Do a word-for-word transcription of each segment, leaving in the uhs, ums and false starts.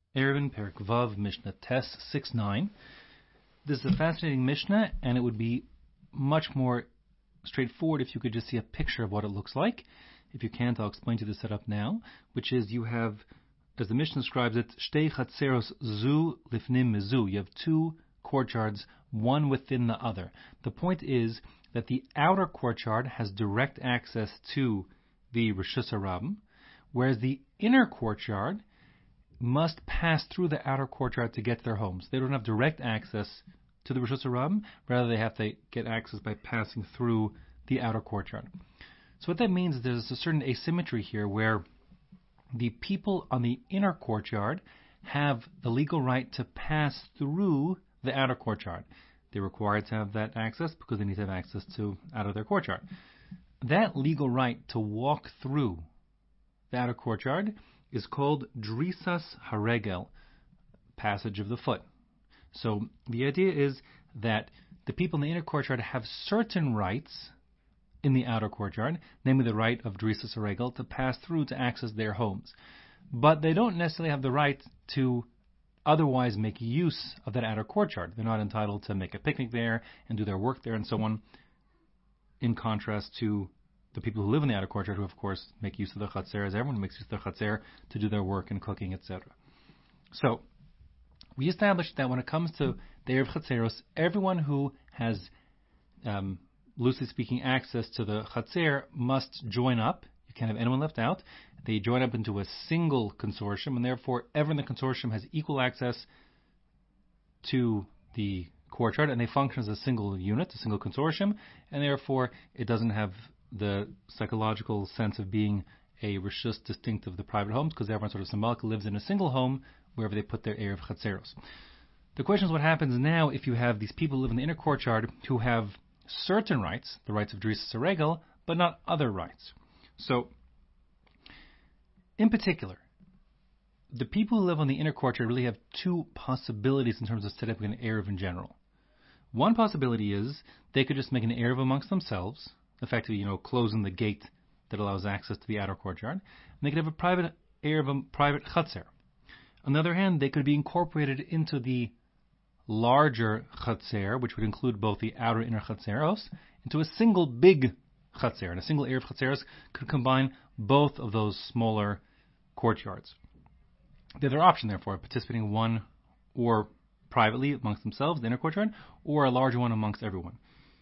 Eruvin Perek Vav Mishnah Tes six nine. This is a fascinating Mishnah, and it would be much more straightforward if you could just see a picture of what it looks like. If you can't, I'll explain to you the setup now, which is you have, as the Mishnah describes it, Shtei Chatzeros Zu Lifnim Mizu. You have two courtyards, one within the other. The point is that the outer courtyard has direct access to the Reshus HaRabim, whereas the inner courtyard must pass through the outer courtyard to get to their homes. They don't have direct access to the Reshus HaRabim, rather they have to get access by passing through the outer courtyard. So what that means is there's a certain asymmetry here where the people on the inner courtyard have the legal right to pass through the outer courtyard. They're required to have that access because they need to have access to out of their courtyard. That legal right to walk through the outer courtyard is called Drisas Haregel, passage of the foot. So the idea is that the people in the inner courtyard have certain rights in the outer courtyard, namely the right of Drisas Haregel to pass through to access their homes. But they don't necessarily have the right to otherwise make use of that outer courtyard. They're not entitled to make a picnic there and do their work there and so on, in contrast to the people who live in the outer courtyard, who of course make use of the chatzer, as everyone makes use of the chatzer to do their work and cooking, et cetera. So we established that when it comes to the Erev Chatzeros, everyone who has, um, loosely speaking, access to the chatzer must join up. You can't have anyone left out. They join up into a single consortium, and therefore everyone in the consortium has equal access to the courtyard, and they function as a single unit, a single consortium, and therefore it doesn't have the psychological sense of being a reshus distinct of the private homes, because everyone sort of symbolically lives in a single home wherever they put their Erev Chatzeros. The question is what happens now if you have these people who live in the inner courtyard who have certain rights, the rights of Drisas Haregel, but not other rights. So, in particular, the people who live on the inner courtyard really have two possibilities in terms of setting up an Erev in general. One possibility is they could just make an Erev amongst themselves, effectively, you know, closing the gate that allows access to the outer courtyard, and they could have a private Erev, a private Chatzer. On the other hand, they could be incorporated into the larger Chatzer, which would include both the outer and inner Chatzeros, into a single big Chatzer, and a single Erev Chatzeros could combine both of those smaller courtyards. The other option, therefore, participating in one or privately amongst themselves, the inner courtyard, or a larger one amongst everyone.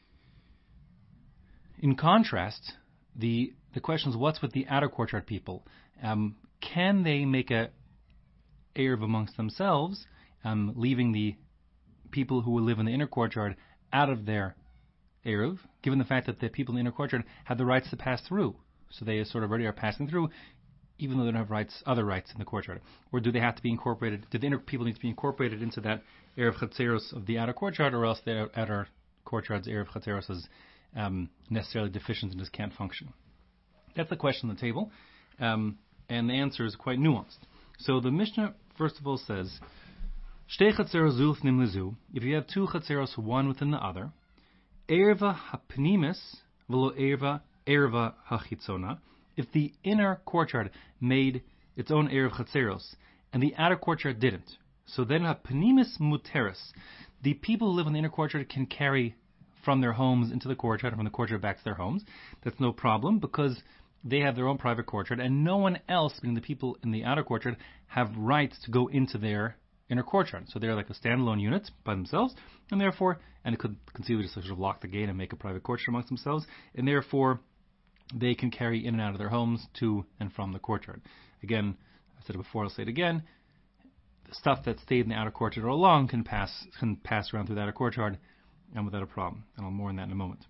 In contrast, the the question is, what's with the outer courtyard people? Um, can they make a Erev amongst themselves, um, leaving the people who will live in the inner courtyard out of their Erev, given the fact that the people in the inner courtyard have the rights to pass through? So they sort of already are passing through, even though they don't have rights, other rights in the courtyard. Or do they have to be incorporated, do the inner people need to be incorporated into that Erev Chatzeros of the outer courtyard, or else the outer courtyard's Erev Chatzeros is um, necessarily deficient and just can't function? That's the question on the table, um, and the answer is quite nuanced. So the Mishnah, first of all, says, Shtei Chatzeros Zu Lifnim Mizu, if you have two Chatzeros, one within the other, Erva HaPnimis V'lo Erva Erva HaChitzona, if the inner courtyard made its own Erev Chatzeros, and the outer courtyard didn't, so then HaPnimis Muteris, the people who live in the inner courtyard can carry from their homes into the courtyard, and from the courtyard back to their homes. That's no problem, because they have their own private courtyard, and no one else, meaning the people in the outer courtyard, have rights to go into their inner courtyard. So they're like a standalone unit by themselves, and therefore, and it could conceivably just sort of lock the gate and make a private courtyard amongst themselves, and therefore they can carry in and out of their homes to and from the courtyard. Again, I said it before, I'll say it again, the stuff that stayed in the outer courtyard all along can pass can pass around through the outer courtyard and without a problem. And I'll more on that in a moment.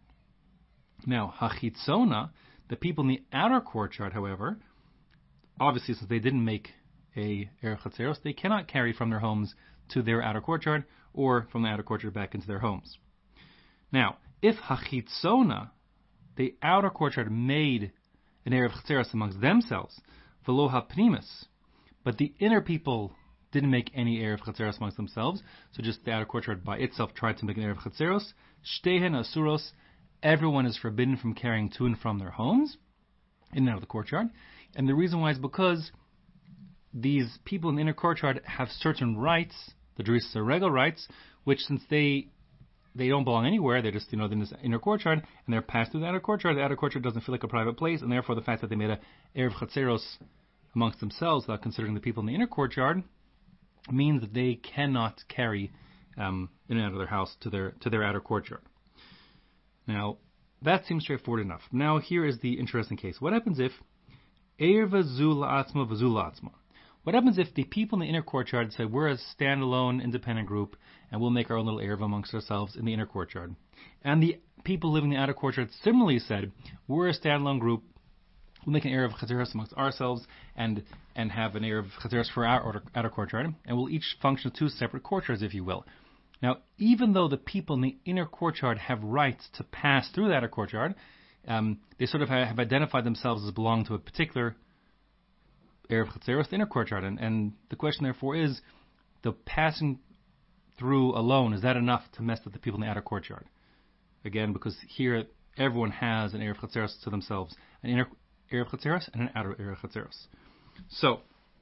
Now, Hachitzona, the people in the outer courtyard, however, obviously since they didn't make a Erev Chatzeros, they cannot carry from their homes to their outer courtyard, or from the outer courtyard back into their homes. Now, if Hachitzona, the outer courtyard, made an Erev Chatzeros amongst themselves, V'lo HaPnimis, but the inner people didn't make any Erev Chatzeros amongst themselves, so just the outer courtyard by itself tried to make an Erev Chatzeros, Shtehen Asuros, everyone is forbidden from carrying to and from their homes, in and out of the courtyard. And the reason why is because these people in the inner courtyard have certain rights, the Drisa Regal rights, which since they they don't belong anywhere, they're just, you know, in this inner courtyard, and they're passed through the outer courtyard. The outer courtyard doesn't feel like a private place, and therefore the fact that they made a Erev Chatzeros amongst themselves without considering the people in the inner courtyard means that they cannot carry um, in and out of their house to their to their outer courtyard. Now, that seems straightforward enough. Now, here is the interesting case. What happens if Erva Zu La'atzma V'Zu La'atzma? What happens if the people in the inner courtyard say, we're a standalone, independent group, and we'll make our own little Erev amongst ourselves in the inner courtyard? And the people living in the outer courtyard similarly said, we're a standalone group, we'll make an Erev Chatzeros amongst ourselves, and and have an Erev Chatzeros for our outer, outer courtyard, and we'll each function as two separate courtyards, if you will. Now, even though the people in the inner courtyard have rights to pass through the outer courtyard, um, they sort of have identified themselves as belonging to a particular Erev Chatzeros, the inner courtyard. And, and the question, therefore, is, the passing through alone, is that enough to mess with the people in the outer courtyard? Again, because here everyone has an Erev Chatzeros to themselves, an inner Erev Chatzeros and an outer Erev Chatzeros. So,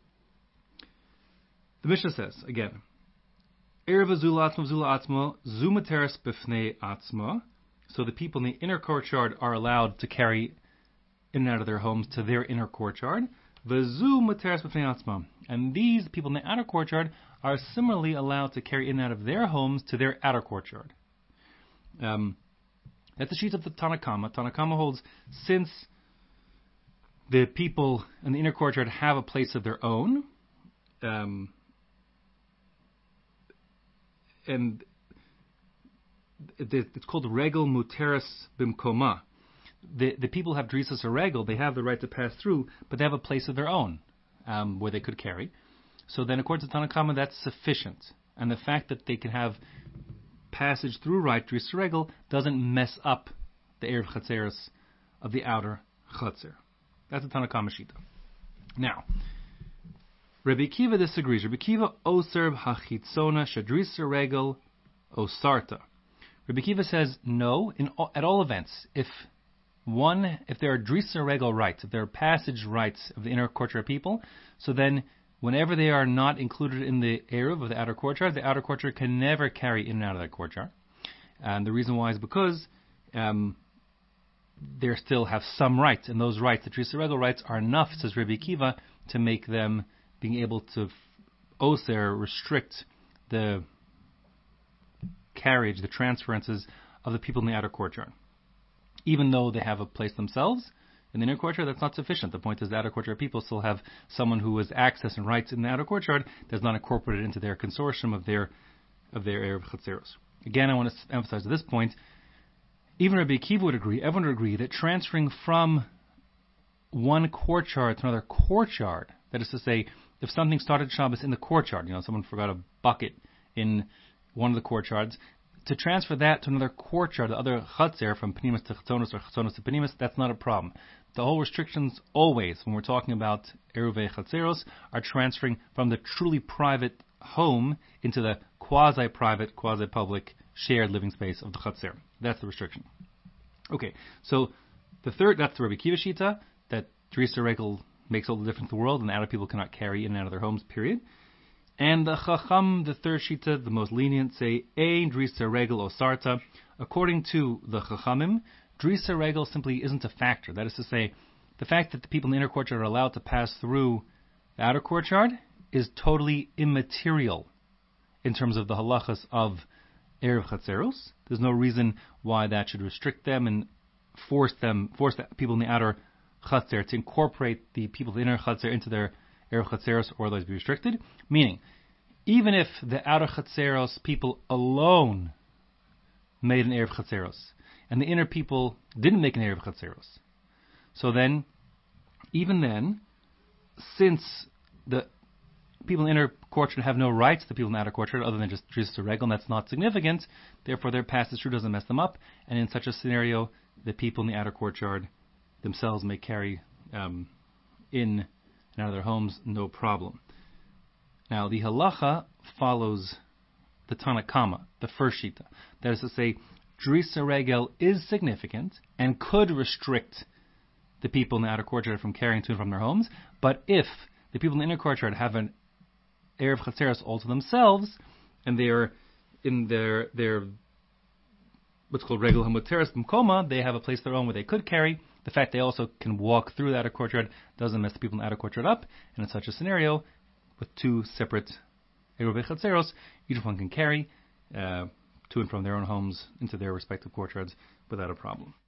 the Mishnah says, again, Erev Zula Atzma Zula Atzma Zumateres Bifnei Atzma. So the people in the inner courtyard are allowed to carry in and out of their homes to their inner courtyard. V'zu Materes Bifnei Atzma. And these people in the outer courtyard are similarly allowed to carry in and out of their homes to their outer courtyard. Um, that's the sheet of the Tanna Kamma. Tanna Kamma holds, since the people in the inner courtyard have a place of their own, um, and it's called Regel Muteris Bimkoma. The the people have Drisas or Regel, they have the right to pass through, but they have a place of their own um, where they could carry. So then, according to Tanna Kamma, that's sufficient. And the fact that they can have passage through right Drisas Regel doesn't mess up the Erev Chatzeros of the outer Chatzer. That's the Tanna Kamma Shita. Now, Rabbi Akiva disagrees. Rabbi Akiva oser hachitzona shadrisa regel osarta. Rabbi Akiva says no. In all, at all events, if one, if there are drisa regel rights, if there are passage rights of the inner courtyard people, so then whenever they are not included in the eruv of the outer courtyard, the outer courtyard can never carry in and out of that courtyard. And the reason why is because um, they still have some rights, and those rights, the drisa regel rights, are enough, says Rabbi Akiva, to make them being able to oser, restrict the carriage, the transferences of the people in the outer courtyard. Even though they have a place themselves in the inner courtyard, that's not sufficient. The point is the outer courtyard people still have someone who has access and rights in the outer courtyard that's not incorporated into their consortium of their of their Erev Chatzeros. Again, I want to emphasize at this point, even Rabbi Akiva would agree, everyone would agree, that transferring from one courtyard to another courtyard, that is to say, if something started Shabbos in the courtyard, you know, someone forgot a bucket in one of the courtyards, to transfer that to another courtyard, the other Chatzer, from Penimus to Chatzonos or Chatzonos to Penimus, that's not a problem. The whole restrictions always, when we're talking about Eruvei Chatzeros, are transferring from the truly private home into the quasi-private, quasi-public, shared living space of the Chatzer. That's the restriction. Okay, so the third, that's the Rabbi Akiva Shita, that Drisa Regel makes all the difference in the world, and the outer people cannot carry in and out of their homes, period. And the Chacham, the third Shita, the most lenient, say, Ein Drisa Regel Osarta. According to the Chachamim, Drisa Regel simply isn't a factor. That is to say, the fact that the people in the inner courtyard are allowed to pass through the outer courtyard is totally immaterial in terms of the halachas of Erev Chatzeros. There's no reason why that should restrict them and force them, force the people in the outer Chatzer to incorporate the people of the inner Chatzer into their Erev Chatzeros or otherwise be restricted. Meaning, even if the outer Chatzeros people alone made an Erev Chatzeros, and the inner people didn't make an Erev Chatzeros, so then, even then, since the people in the inner courtyard have no rights to the people in the outer courtyard other than just Drisa Regel, and that's not significant, therefore their passage through doesn't mess them up, and in such a scenario, the people in the outer courtyard themselves may carry um, in and out of their homes, no problem. Now, the halacha follows the Tanna Kamma, the first shita. That is to say, Drisa Regel is significant and could restrict the people in the outer courtyard from carrying to and from their homes, but if the people in the inner courtyard have an Erev Chatzeros all to themselves, and they are in their their what's called Regel Hamuteres B'mkoma, they have a place of their own where they could carry. The fact they also can walk through the outer courtyard doesn't mess the people in the outer courtyard up, and in such a scenario, with two separate Erev Chatzeros, each one can carry uh, to and from their own homes into their respective courtyards without a problem.